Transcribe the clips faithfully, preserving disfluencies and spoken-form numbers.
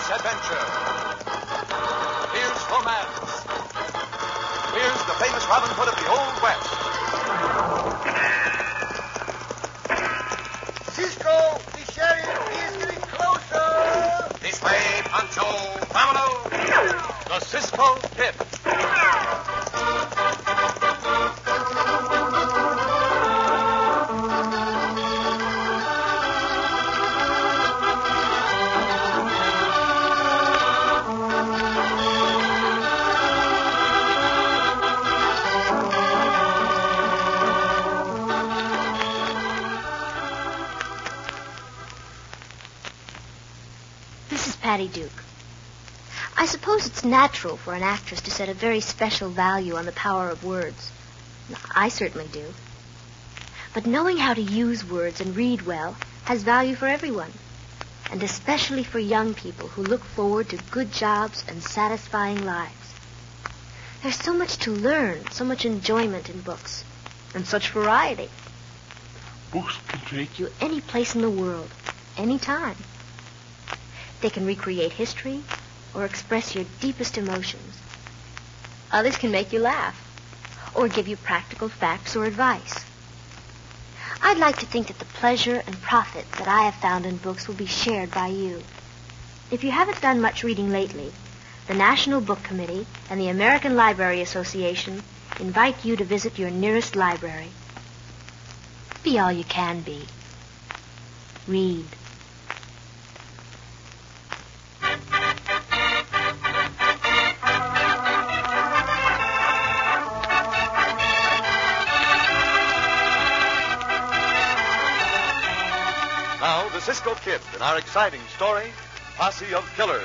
Here's adventure. Here's romance. Here's the famous Robin Hood of the Old West. Cisco, the sheriff is getting closer. This way, Pancho. Vámonos. The Cisco Kid. Patty Duke. I suppose it's natural for an actress to set a very special value on the power of words. I certainly do. But knowing how to use words and read well has value for everyone, and especially for young people who look forward to good jobs and satisfying lives. There's so much to learn, so much enjoyment in books, and such variety. Books can take you any place in the world, any time. They can recreate history or express your deepest emotions. Others can make you laugh or give you practical facts or advice. I'd like to think that the pleasure and profit that I have found in books will be shared by you. If you haven't done much reading lately, the National Book Committee and the American Library Association invite you to visit your nearest library. Be all you can be. Read. Now, the Cisco Kid in our exciting story, Posse of Killers.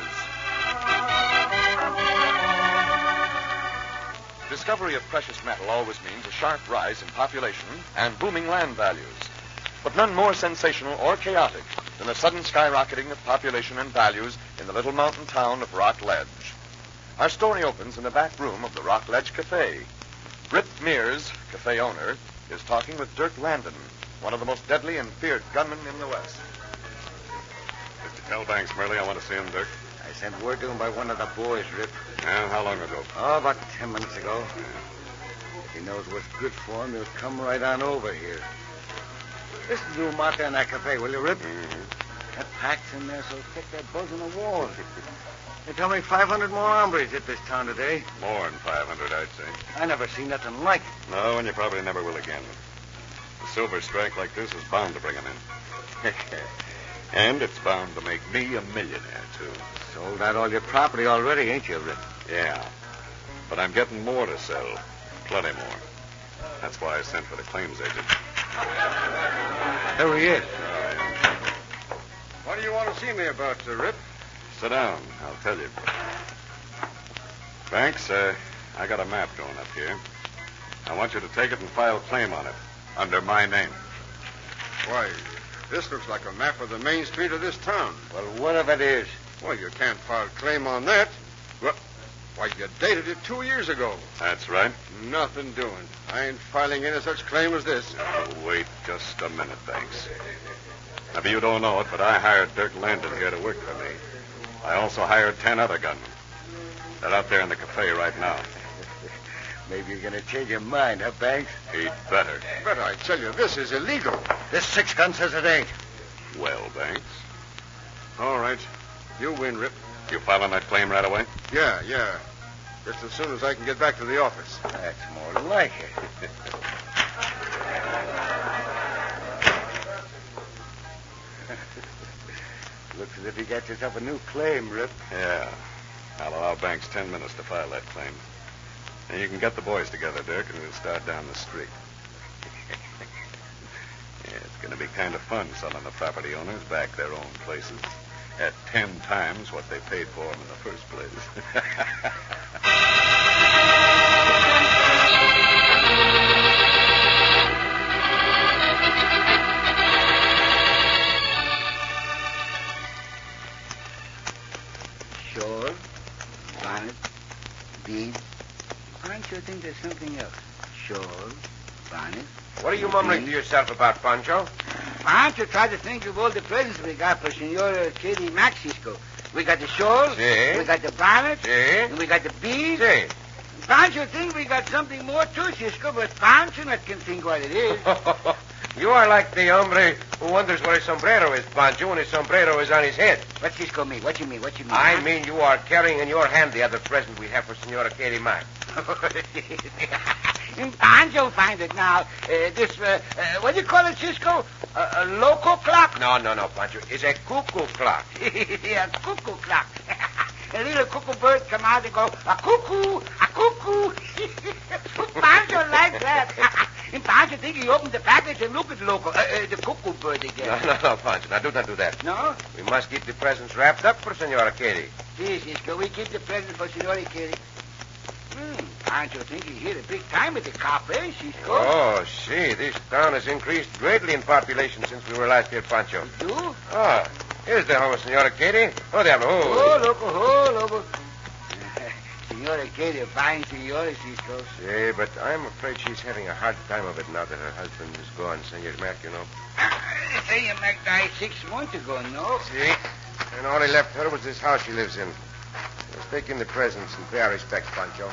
Discovery of precious metal always means a sharp rise in population and booming land values. But none more sensational or chaotic than the sudden skyrocketing of population and values in the little mountain town of Rock Ledge. Our story opens in the back room of the Rock Ledge Cafe. Rip Mears, cafe owner, is talking with Dirk Landon, one of the most deadly and feared gunmen in the West. Mister Telbanks, Merle, I want to see him, Dirk. I sent word to him by one of the boys, Rip. Yeah, how long ago? Oh, about ten minutes ago. If he knows what's good for him, he'll come right on over here. Listen to him out there in that cafe, will you, Rip? Mm-hmm. That pack's in there so thick they're buzzing the walls. They tell me five hundred more hombres hit this town today. More than five hundred, I'd say. I never seen nothing like it. No, and you probably never will again. A silver strike like this is bound to bring him in. And it's bound to make me a millionaire, too. Sold out all your property already, ain't you, Rip? Yeah. But I'm getting more to sell. Plenty more. That's why I sent for the claims agent. There he is. What do you want to see me about, Sir Rip? Sit down. I'll tell you. Banks, uh, I got a map going up here. I want you to take it and file claim on it. Under my name. Why, this looks like a map of the main street of this town. Well, what if it is? Well, you can't file claim on that. Well, why, you dated it two years ago. That's right. Nothing doing. I ain't filing any such claim as this. Oh, wait just a minute, Banks. Maybe you don't know it, but I hired Dirk Landon here to work for me. I also hired ten other gunmen. They're out there in the cafe right now. Maybe you're going to change your mind, huh, Banks? He'd better. But I tell you, this is illegal. This six gun says it ain't. Well, Banks, All right. You win, Rip. you filing that claim right away? Yeah, yeah. Just as soon as I can get back to the office. That's more like it. Looks as if he got yourself a new claim, Rip. Yeah. I'll allow Banks ten minutes to file that claim. And you can get the boys together, Dirk, and we'll start down the street. Yeah, it's going to be kind of fun selling the property owners back their own places at ten times what they paid for them in the first place. Sure. Bonnet. Bead. Aren't you think there's something else? Sure. Bonnet. What are you mumbling to yourself about, Pancho? Pancho tried to think of all the presents we got for Senora Katie Maxisco. We got the shawls. Si. We got the bonnets. Si. And we got the beads. Si. Pancho think we got something more too, Cisco, but Pancho not can think what it is. You are like the hombre who wonders where his sombrero is, Pancho, when his sombrero is on his head. What Cisco mean? What you mean? What you mean? I huh? mean you are carrying in your hand the other present we have for Senora Katie Mack. Pancho find it now. Uh, this, uh, uh, what do you call it, Cisco? Uh, a local clock? No, no, no, Pancho. It's a cuckoo clock. Yeah, cuckoo clock. A little cuckoo bird come out and go, a cuckoo, a cuckoo. Pancho like that. And Pancho think he opened the package and look at the local, uh, uh, the cuckoo bird again. No, no, no, Pancho. Now, do not do that. No? We must keep the presents wrapped up for Senora Katie. See, Cisco, we keep the present for Senora Katie. Hmm, Pancho think he hit a big time at the cafe, Cisco. Oh, see, this town has increased greatly in population since we were last here, Pancho. You? Ah, here's the home of Senora Katie. Oh, diablo. Oh, loco, oh, loco. Senora Katie, a fine senora, Cisco. See, but I'm afraid she's having a hard time of it now that her husband is gone, Senor Mac, you know. Senor Mac died six months ago, no? See? And all he left her was this house she lives in. Let's take in the presents and pay our respects, Pancho.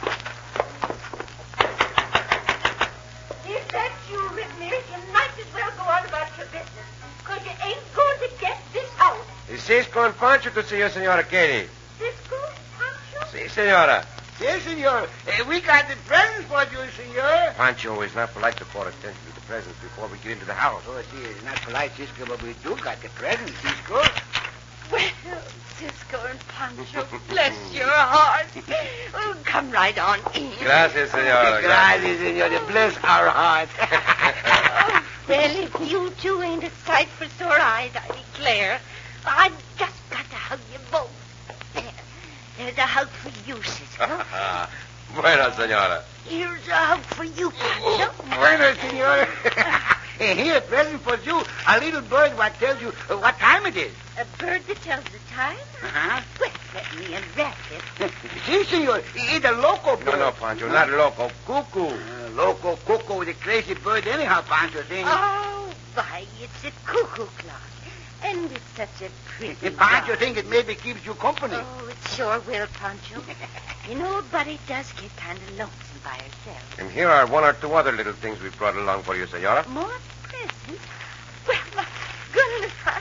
If that's you, Ripmere, you might as well go on about your business. Because you ain't going to get this house. Is Cisco and Pancho to see you, Senora Katie? Cisco? Pancho? Si, Senora. Yes, senor. Uh, we got the presents for you, senor. Pancho is not polite to call attention to the presents before we get into the house. Oh, see, it's not polite, Cisco, but we do got the presents, Cisco. Well, Cisco and Pancho, bless your hearts. Oh, come right on in. Gracias, Senora. Gracias, senor. Bless our hearts. Oh, well, if you two ain't a sight for sore eyes, I declare, I've just got to hug you both. There. There's a hug for you, Cisco. Bueno, Senora. Here's a hug for you, Pancho. Bueno, senor. And here, a present for you. A little bird what tells you uh, what time it is. A bird that tells the time? Uh-huh. Well, let me unwrap it. See, senor, it's a loco bird. No, no, Pancho, not loco. Cuckoo. Uh, loco, cuckoo, the crazy bird anyhow, Pancho, thing. Oh, why, it's a cuckoo clock. And it's such a pretty And Pancho clock. think it maybe keeps you company. Oh, it sure will, Pancho. You know, a buddy does get kind of lonesome by herself. And here are one or two other little things we brought along for you, Senora. More presents? Well, my goodness, I...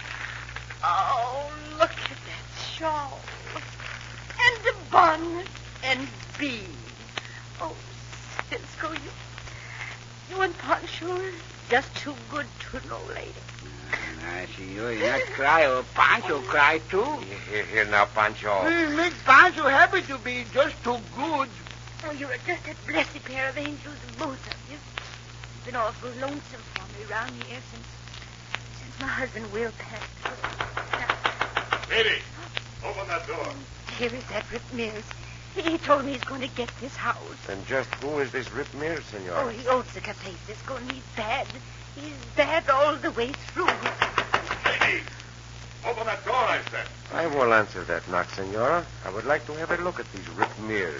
Oh, look at that shawl. And the bonnet and beads. Oh, Cisco, you... You and Pancho are just too good to no lady. I see you. You not cry, or Pancho cry, too. Here, here now, Pancho. It makes Pancho happy to be just too good. Oh, you're just a blessed pair of angels, both of you. You've been awful lonesome for me around here since since my husband Will passed. Now, Katie, open that door. here is that Rip Mills. He, he told me he's going to get this house. And just who is this Rip Mears, Senora? Oh, he owns the cafe, Cisco, and he's bad. He's bad all the way through. Katie, open that door, I said. I will answer that knock, Senora. I would like to have a look at these Rip Mears.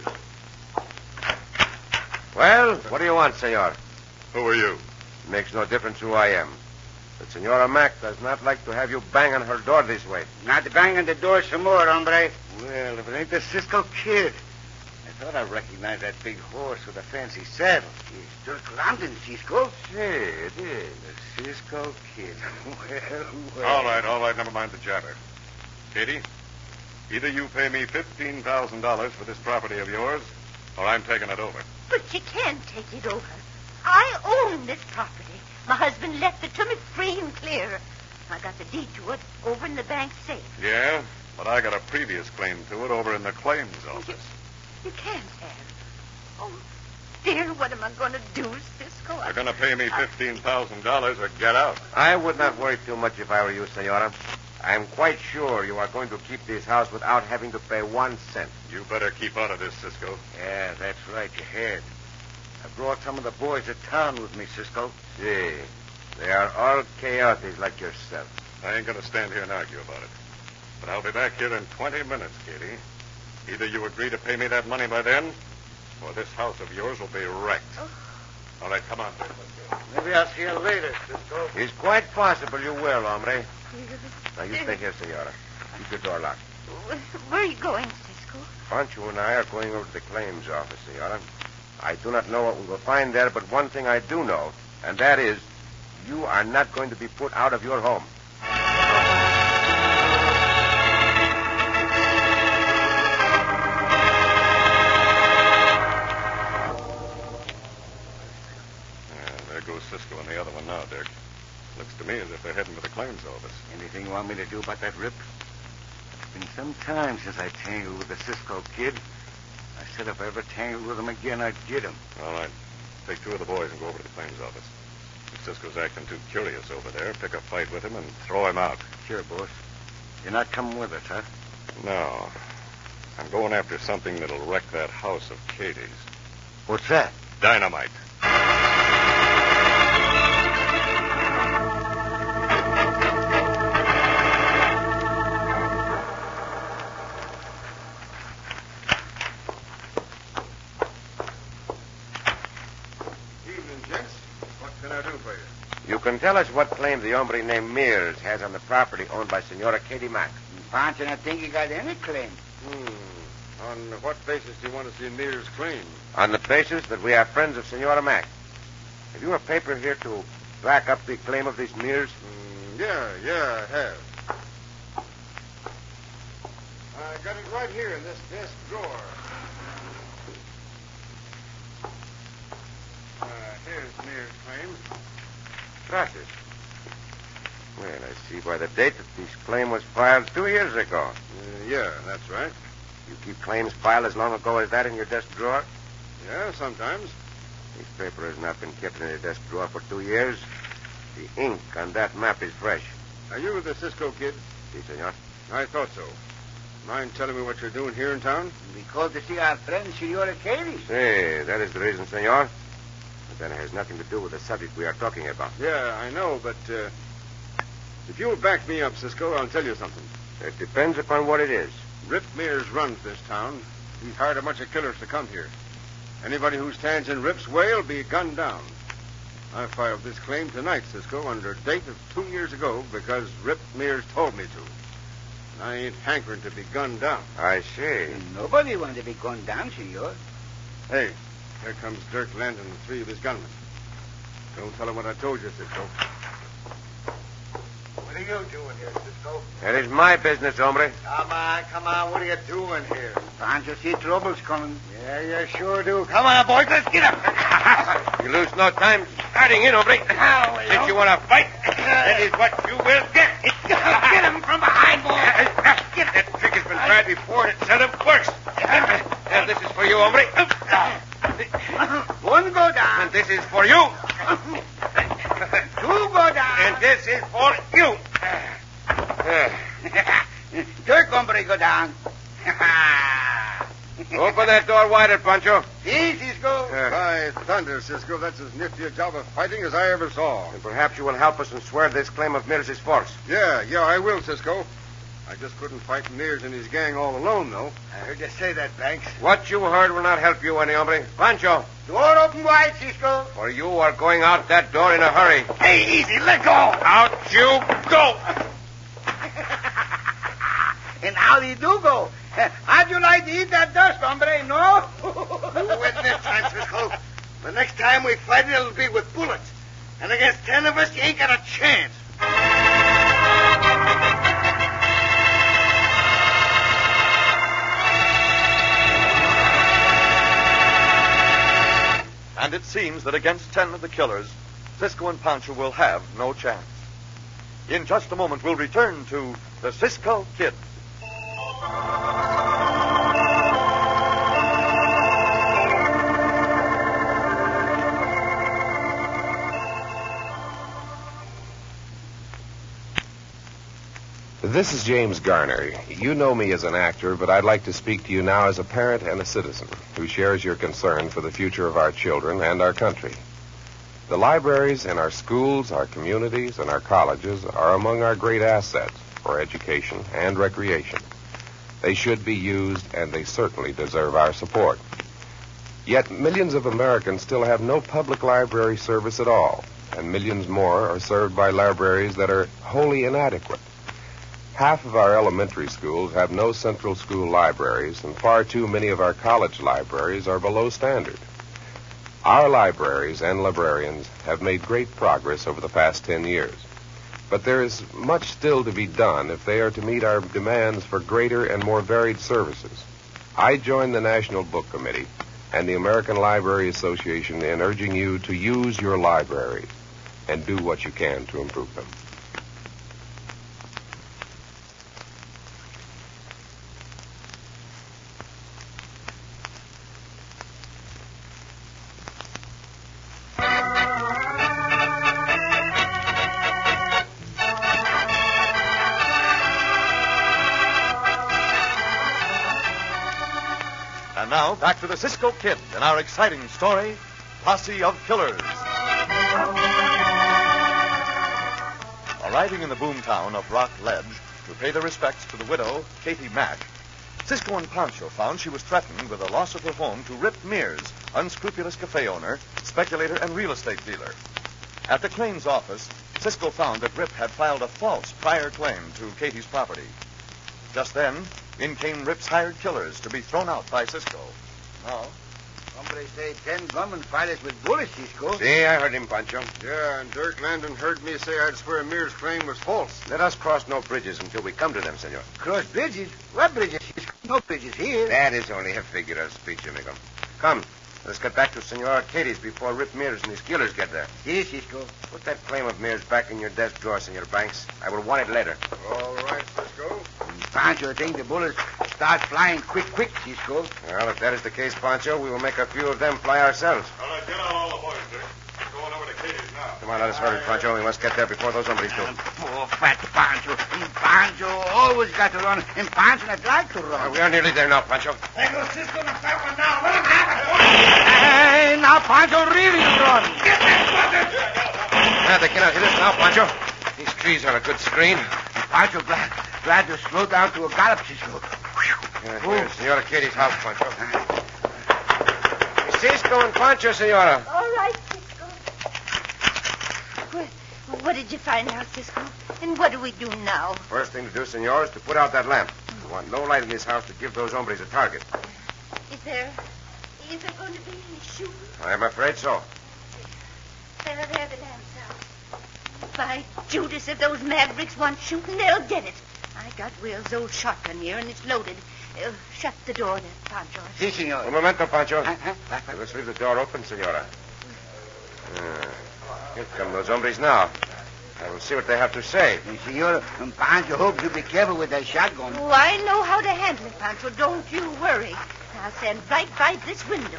Well, what do you want, Senor? Who are you? Makes no difference who I am. But Senora Mac does not like to have you bang on her door this way. Not to bang on the door some more, hombre. Well, if it ain't the Cisco Kid. I thought I recognized that big horse with a fancy saddle. It's Dirk London, Cisco. Say, it is. The Cisco Kid. Well, well. All right, all right, never mind the jabber. Katie, either you pay me fifteen thousand dollars for this property of yours, or I'm taking it over. But you can't take it over. I own this property. My husband left it to me free and clear. I got the deed to it over in the bank safe. Yeah, but I got a previous claim to it over in the claims office. You can't have. Oh, dear, what am I going to do, Cisco? You're going to pay me fifteen thousand dollars or get out. I would not worry too much if I were you, Senora. I'm quite sure you are going to keep this house without having to pay one cent. You better keep out of this, Cisco. Yeah, that's right, you had. I brought some of the boys to town with me, Cisco. See, they are all chaotic like yourself. I ain't going to stand here and argue about it. But I'll be back here in twenty minutes, Katie. Either you agree to pay me that money by then, or this house of yours will be wrecked. Oh. All right, come on. Let's go. Maybe I'll see you later, Cisco. It's quite possible you will, hombre. Now, you stay here, Senora. Keep your door locked. Where are you going, Cisco? Pancho and I are going over to the claims office, Senora. I do not know what we will find there, but one thing I do know, and that is you are not going to be put out of your home. Cisco and the other one now, Dick. Looks to me as if they're heading for the claims office. Anything you want me to do about that, Rip? It's been some time since I tangled with the Cisco kid. I said if I ever tangled with him again, I'd get him. All right. Take two of the boys and go over to the claims office. If Cisco's acting too curious over there, pick a fight with him and throw him out. Sure, boss. You're not coming with us, huh? No. I'm going after something that'll wreck that house of Katie's. What's that? Dynamite. You can tell us what claim the hombre named Mears has on the property owned by Senora Katie Mack. Pancho, I think he got any claim. Hmm. On what basis do you want to see Mears' claim? On the basis that we are friends of Senora Mack. Have you a paper here to back up the claim of these Mears? Mm, yeah, yeah, I have. I got it right here in this desk drawer. Uh, here's Mears' claim. Gracias. Well, I see by the date that this claim was filed two years ago. Uh, yeah, that's right. You keep claims filed as long ago as that in your desk drawer? Yeah, sometimes. This paper has not been kept in your desk drawer for two years. The ink on that map is fresh. Are you the Cisco kid? Si, senor. I thought so. Mind telling me what you're doing here in town? We called to see our friend, Senora Katie. Si, that is the reason, senor. But that has nothing to do with the subject we are talking about. Yeah, I know, but uh, if you'll back me up, Cisco, I'll tell you something. It depends upon what it is. Rip Mears runs this town. He's hired a bunch of killers to come here. Anybody who stands in Rip's way will be gunned down. I filed this claim tonight, Cisco, under date of two years ago because Rip Mears told me to. I ain't hankering to be gunned down. I see. Nobody wanted to be gunned down, senor. Hey, here comes Dirk Landon and three of his gunmen. Don't tell him what I told you, Cisco. What are you doing here, Cisco? That is my business, hombre. Come on, come on. What are you doing here? Pancho, see trouble's coming. Yeah, you sure do. Come on, boys. Let's get up. You lose no time starting in, hombre. Since you want to fight, that is what you will get. Get him from behind, boy. Get that trick has been tried before, and it seldom works. And this is for you, hombre. One go down. And this is for you. Two go down. And this is for you. Dirk, hombre, go down. Open that door wider, Pancho. See, Cisco. By thunder, Cisco, that's as nifty a job of fighting as I ever saw. And perhaps you will help us and swear this claim of Mears is false. Yeah, yeah, I will, Cisco. I just couldn't fight Mears and his gang all alone, though. I heard you say that, Banks. What you heard will not help you any, hombre. Pancho, Door open wide, Cisco. for you are going out that door in a hurry. Hey, easy, let go. Out you go. And how do you do go? How'd you like to eat that dust, hombre, no? You win this time, Cisco. The next time we fight, it'll be with bullets. And against ten of us, you ain't got a chance. And it seems that against ten of the killers, Cisco and Pancho will have no chance. In just a moment, we'll return to the Cisco Kid. This is James Garner. You know me as an actor, but I'd like to speak to you now as a parent and a citizen who shares your concern for the future of our children and our country. The libraries in our schools, our communities, and our colleges are among our great assets for education and recreation. They should be used, and they certainly deserve our support. Yet millions of Americans still have no public library service at all, and millions more are served by libraries that are wholly inadequate. Half of our elementary schools have no central school libraries, and far too many of our college libraries are below standard. Our libraries and librarians have made great progress over the past ten years. But there is much still to be done if they are to meet our demands for greater and more varied services. I join the National Book Committee and the American Library Association in urging you to use your libraries and do what you can to improve them. And now, back to the Cisco Kid and our exciting story, Posse of Killers. Arriving in the boomtown of Rock Ledge to pay their respects to the widow, Katie Mack, Cisco and Pancho found she was threatened with the loss of her home to Rip Mears, unscrupulous cafe owner, speculator, and real estate dealer. At the claims office, Cisco found that Rip had filed a false prior claim to Katie's property. Just then, in came Rip's hired killers to be thrown out by Cisco. Oh. Somebody say ten gunmen fight us with bullets, Cisco. See, I heard him, Pancho. Yeah, and Dirk Landon heard me say I'd swear Mears' claim was false. Let us cross no bridges until we come to them, senor. Cross bridges? What bridges, Cisco? No bridges here. That is only a figure of speech, amigo. Come, let's get back to Senora Katie's before Rip Mears and his killers get there. Si, Cisco. Put that claim of Mears back in your desk drawer, Senor Banks. I will want it later. All right, Cisco. Pancho think the bullets start flying quick, quick, Cisco. Well, if that is the case, Pancho, we will make a few of them fly ourselves. All right, get out all the boys, Dick. We're going over to Katie's now. Come on, let us hurry, Pancho. We must get there before those hombres do. Poor fat Pancho. Pancho always got to run, and Pancho not like to run. Uh, we are nearly there now, Pancho. There goes Cisco and the fat one now. Let him have it. Hey, now Pancho really run. Get that bucket. Yeah, they cannot hit us now, Pancho. These trees are a good screen. Pancho glad, glad to slow down to a gallop, Cisco. Yeah, here's Senora Katie's house, Pancho. Cisco and Pancho, Senora. All right, Cisco. What, what did you find out, Cisco? And what do we do now? First thing to do, Senor, is to put out that lamp. We want no light in this house to give those hombres a target. Is there... Is there going to be any shooting? I am afraid so. There, there, the lamp's out. By Judas, if those mavericks want shooting, they'll get it. I got Will's old shotgun here, and it's loaded. Uh, shut the door there, Pancho. Si, senor. Un momento, Pancho. Huh, huh? Let's leave the door open, Senora. Uh, here come those hombres now. I will see what they have to say. Senor, and Pancho hopes you be careful with that shotgun. Oh, I know how to handle it, Pancho. Don't you worry. I'll stand right by this window.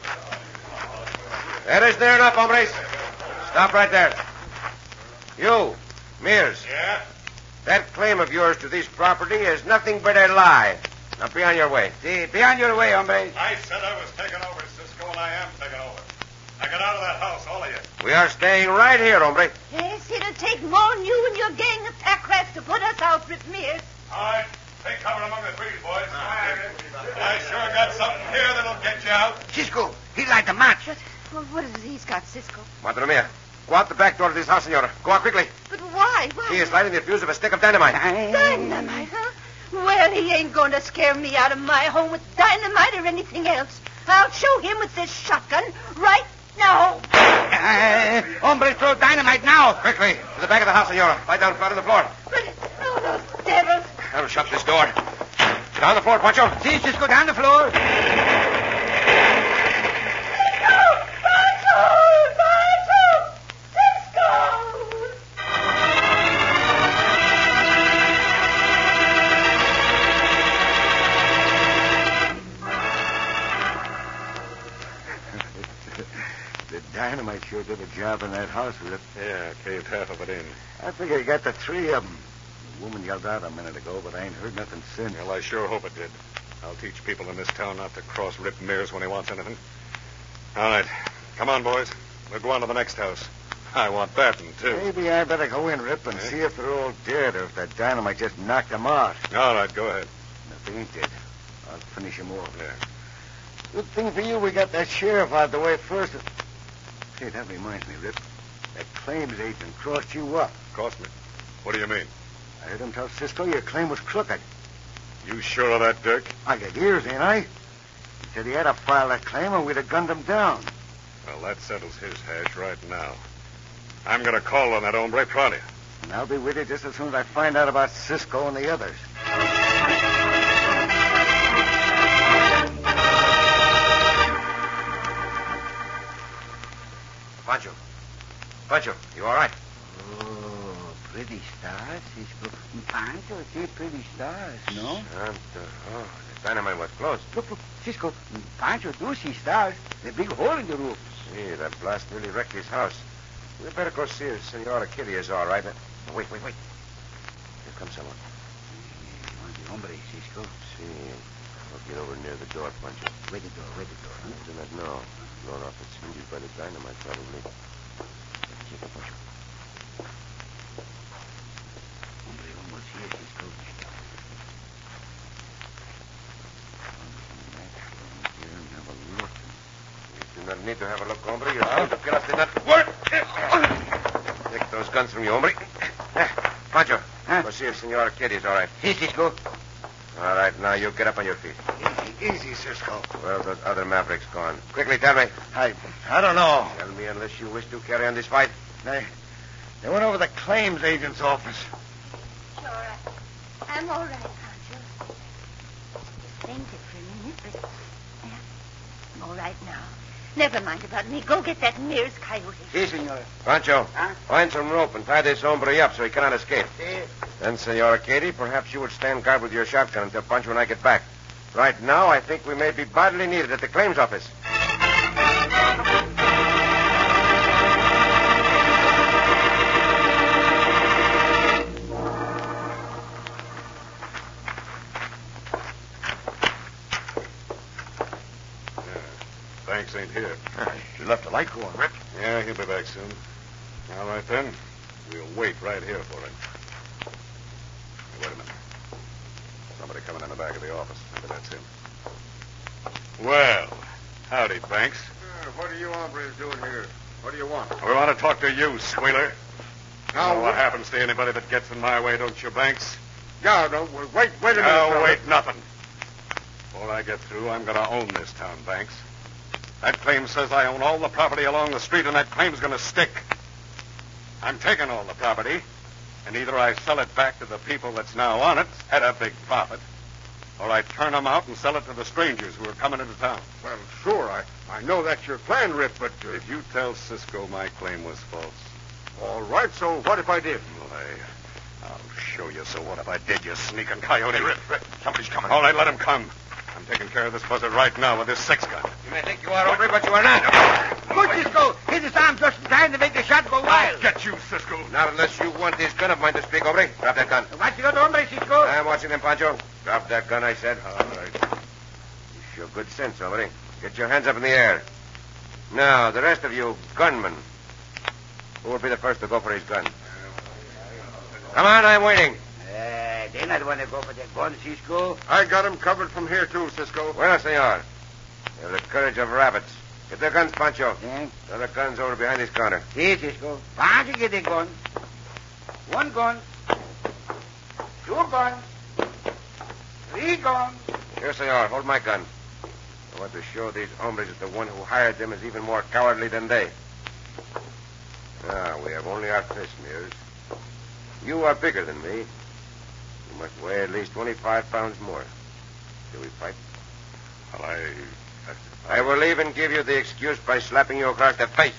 That is near enough, hombres. Stop right there. You, Mears. Yeah? That claim of yours to this property is nothing but a lie. Now be on your way. Si, be on your way, hombre. I said I was taking over, Cisco, and I am taking over. Now get out of that house, all of you. We are staying right here, hombre. Yes, it'll take more than you and your gang of pack rats to put us out, Rip Mears. All right, take cover among the trees, boys. I sure got something here that'll get you out. Cisco, he light the match. But well, what has he's got, Cisco? Madre mia. Go out the back door of this house, senora. Go out quickly. But why? Why? He is lighting the fuse of a stick of dynamite. Dynamite, huh? Well, he ain't going to scare me out of my home with dynamite or anything else. I'll show him with this shotgun right now. Uh, hombre, throw dynamite now. Quickly, to the back of the house, senora. Lie down flat on the floor. But, oh, those devils. I will shut this door. Get on the floor, Pancho. Si, Cisco, down the floor. Dynamite sure did a job in that house, Rip. Yeah, caved half of it in. I figure you got the three of them. The woman yelled out a minute ago, but I ain't heard nothing since. Well, I sure hope it did. I'll teach people in this town not to cross Rip Mears when he wants anything. All right. Come on, boys. We'll go on to the next house. I want that one, too. Maybe I better go in, Rip, and Eh? see if they're all dead or if that dynamite just knocked them out. All right, go ahead. If they ain't dead, I'll finish them off. Yeah. Good thing for you we got that sheriff out the way first. Hey, that reminds me, Rip. That claims agent crossed you up. Cost me. What do you mean? I heard him tell Cisco your claim was crooked. You sure of that, Dirk? I got ears, ain't I? He said he had to file that claim or we'd have gunned him down. Well, that settles his hash right now. I'm going to call on that hombre pronto. And I'll be with you just as soon as I find out about Cisco and the others. Pancho. Pancho, you all right? Oh, pretty stars, Cisco. Pancho, see pretty stars, no? Santa. Oh, the dynamite was close. Look, look, Cisco. Pancho do see stars. The big hole in the roof. See, that blast nearly wrecked his house. We better go see if Senora Kitty is all right. Oh, wait, wait, wait. Here comes someone. The hombre, Cisco. See, I'll get over near the door, Pancho. Where the door, where the door, huh? I do not know. Blown off its hinges by the dynamite, probably. Take it, Pancho. Hombre almost here, Cisco. Have a look. You do not need to have a look, hombre. Your oh. to kill us did not work. Take those guns from you, hombre. Pancho, huh? Go see if Senora Kitty is all right. Here, Cisco. All right, now you get up on your feet. Easy, easy, Cisco. Well, those other mavericks gone. Quickly, tell me. I, I don't know. Tell me unless you wish to carry on this fight. They, they went over the claims agent's office. Sure, I, I'm all right, Pancho. Just fainted for a minute, but uh, I'm all right now. Never mind about me. Go get that Mears coyote. Si, senora. Pancho, Huh? find some rope and tie this hombre up so he cannot escape. Si. Then, Senora Katie, perhaps you would stand guard with your shotgun until Pancho and I get back. Right now, I think we may be badly needed at the claims office. Banks ain't here. You left the light going, Rip. Yeah, he'll be back soon. All right, then. We'll wait right here for him. Hey, wait a minute. Somebody coming in the back of the office. Maybe that's him. Well, howdy, Banks. Uh, what are you hombres doing here? What do you want? We want to talk to you, squealer. Now, You know what happens to anybody that gets in my way, don't you, Banks? Yeah, no, wait, wait a minute. No, fella. wait, nothing. Before I get through, I'm going to own this town, Banks. That claim says I own all the property along the street, and that claim's going to stick. I'm taking all the property, and either I sell it back to the people that's now on it at a big profit, or I turn them out and sell it to the strangers who are coming into town. Well, sure, I, I know that's your plan, Rip, but... Uh, If you tell Cisco my claim was false... All right, so what if I did? Well, I, I'll show you. So what if I did, you sneaking coyote? Rip, Rip, somebody's coming. All right, let him come. I'm taking care of this buzzard right now with this six gun. You may think you are, hombre, but you are not. Good, Cisco. Hit his arm just in time to make the shot go wild. Get you, Cisco. Not unless you want this gun of mine to speak, hombre. Drop that gun. Watch the other hombre, Cisco. I'm watching them, Pancho. Drop that gun, I said. All right. You show good sense, hombre. Get your hands up in the air. Now, the rest of you, gunmen. Who will be the first to go for his gun? Come on, I'm waiting. Uh, they not want to go for their gun, Cisco. I got him covered from here, too, Cisco. Bueno, senor. You have the courage of rabbits. Get their guns, Pancho. Yeah. Throw the guns over behind this counter. Si, Cisco. Pancho get the gun. One gun. Two guns. Three guns. Here, senor. Hold my gun. I want to show these hombres that the one who hired them is even more cowardly than they. Now, we have only our fists, Mears. You are bigger than me. You must weigh at least twenty-five pounds more. Shall we fight? Well, I... I will even give you the excuse by slapping you across the face.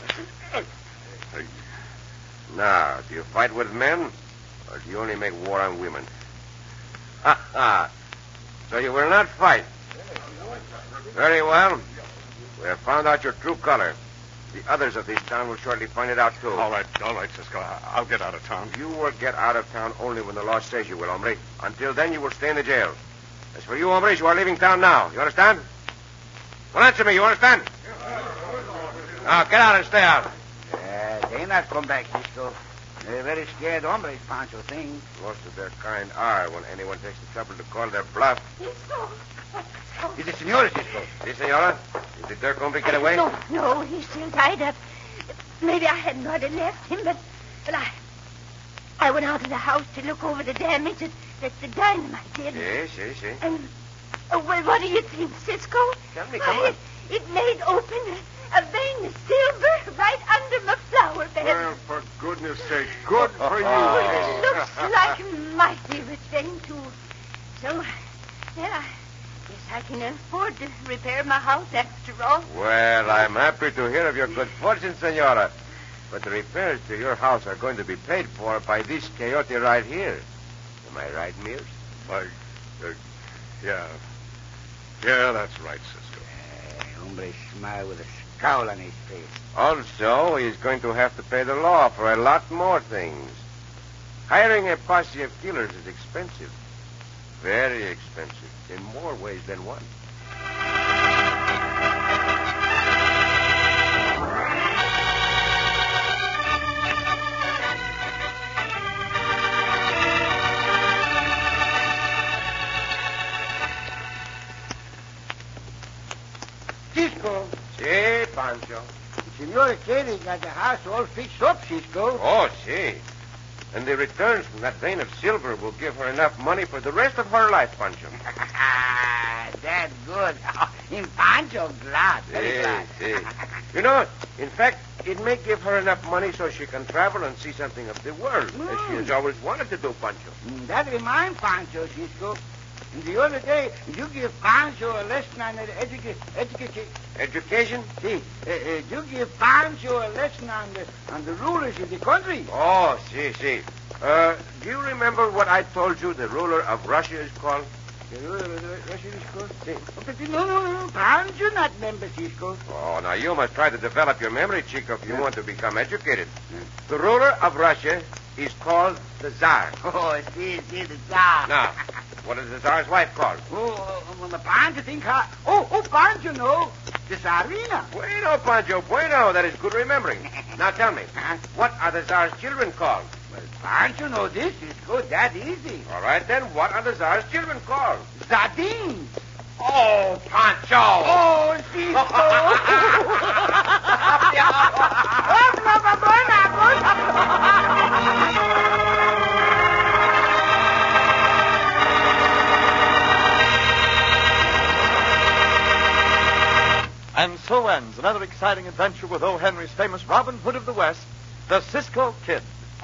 Now, do you fight with men, or do you only make war on women? Ha ha! So you will not fight. Very well. We have found out your true color. The others of this town will shortly find it out, too. All right, all right, Cisco. I'll get out of town. You will get out of town only when the law says you will, hombre. Until then, you will stay in the jail. As for you, hombres, you are leaving town now. You understand? Well, answer me. You understand? Now, get out and stay out. Uh, they not come back, Cisco. They're very scared hombres, Pancho thinks. Most of their kind are when anyone takes the trouble to call their bluff. Cisco. Is it Senora, Cisco? Si, senora? Did the Dirk hombre get away? No, no, he's still tied up. Maybe I hadn't ought to left him, but, but I... I went out of the house to look over the damage that, that the dynamite did. Yes, yes, yes. And, uh, well, what do you think, Cisco? Tell me, come Why, on. It, it made open a, a vein of silver right under my flower bed. Well, for goodness sake, good for you. It looks like a mighty rich thing, too. So, well, I guess I can afford to repair my house after all. Well, I'm happy to hear of your good fortune, Senora. But the repairs to your house are going to be paid for by this coyote right here. Am I right, Mears? Why, uh, yeah. Yeah, that's right, Cisco. Uh, hombre smiled with a scowl on his face. Also, he's going to have to pay the law for a lot more things. Hiring a posse of killers is expensive. Very expensive. In more ways than one. Cisco, Si, Pancho. Senora Kelly got the house all fixed up, Cisco. Oh, si. And the returns from that vein of silver will give her enough money for the rest of her life, Pancho. That's good. In Pancho, glad, very Si, glad. si. You know, in fact, it may give her enough money so she can travel and see something of the world, as she has always wanted to do, Pancho. Mm, That reminds Pancho, Cisco. And the other day, you give Pancho a lesson on the educa- educa- Education? See, uh, uh, you give Pancho a lesson on the on the rulers of the country. Oh, si, si. Uh, do you remember what I told you the ruler of Russia is called? The ruler of the Russian Cisco? See. But no, no, no, Pancho not remember, Cisco. Oh, now you must try to develop your memory, Chico, if you want to become educated. The ruler of Russia is called the Tsar. Oh, see, see, the Tsar. Now, what is the Tsar's wife called? Oh, uh, uh, Pancho think how... Oh, oh, Pancho, no. The Tsarina. Bueno, Pancho, bueno. That is good remembering. Now tell me, what are the Tsar's children called? Well, Pancho know this is good, that easy. All right, then, what are the Tsar's children called? Sardines. Oh, Pancho! Oh, Cisco. And so ends another exciting adventure with O. Henry's famous Robin Hood of the West, the Cisco Kid.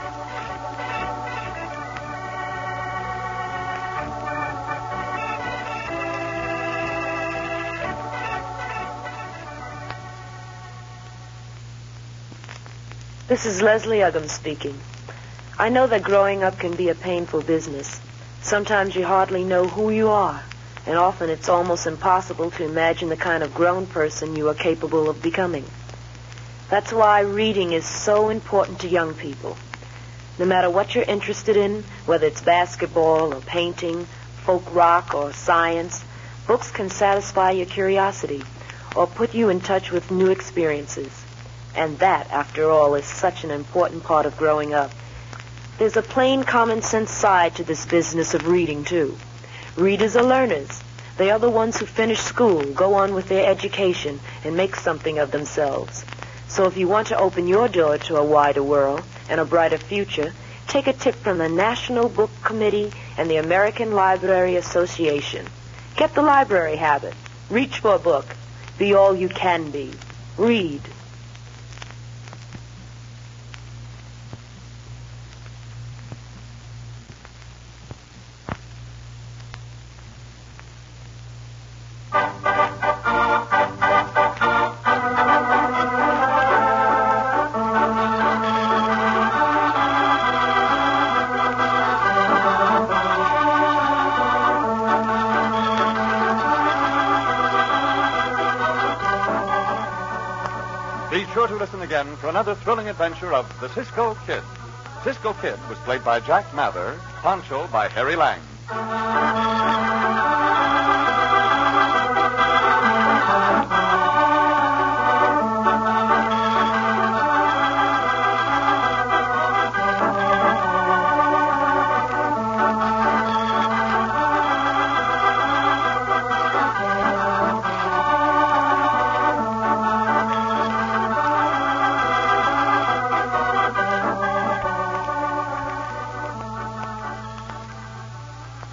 This is Leslie Uggam speaking. I know that growing up can be a painful business. Sometimes you hardly know who you are, and often it's almost impossible to imagine the kind of grown person you are capable of becoming. That's why reading is so important to young people. No matter what you're interested in, whether it's basketball or painting, folk rock or science, books can satisfy your curiosity or put you in touch with new experiences. And that, after all, is such an important part of growing up. There's a plain common sense side to this business of reading, too. Readers are learners. They are the ones who finish school, go on with their education, and make something of themselves. So if you want to open your door to a wider world and a brighter future, take a tip from the National Book Committee and the American Library Association. Get the library habit. Reach for a book. Be all you can be. Read. Be sure to listen again for another thrilling adventure of the Cisco Kid. Cisco Kid was played by Jack Mather, Pancho by Harry Lang.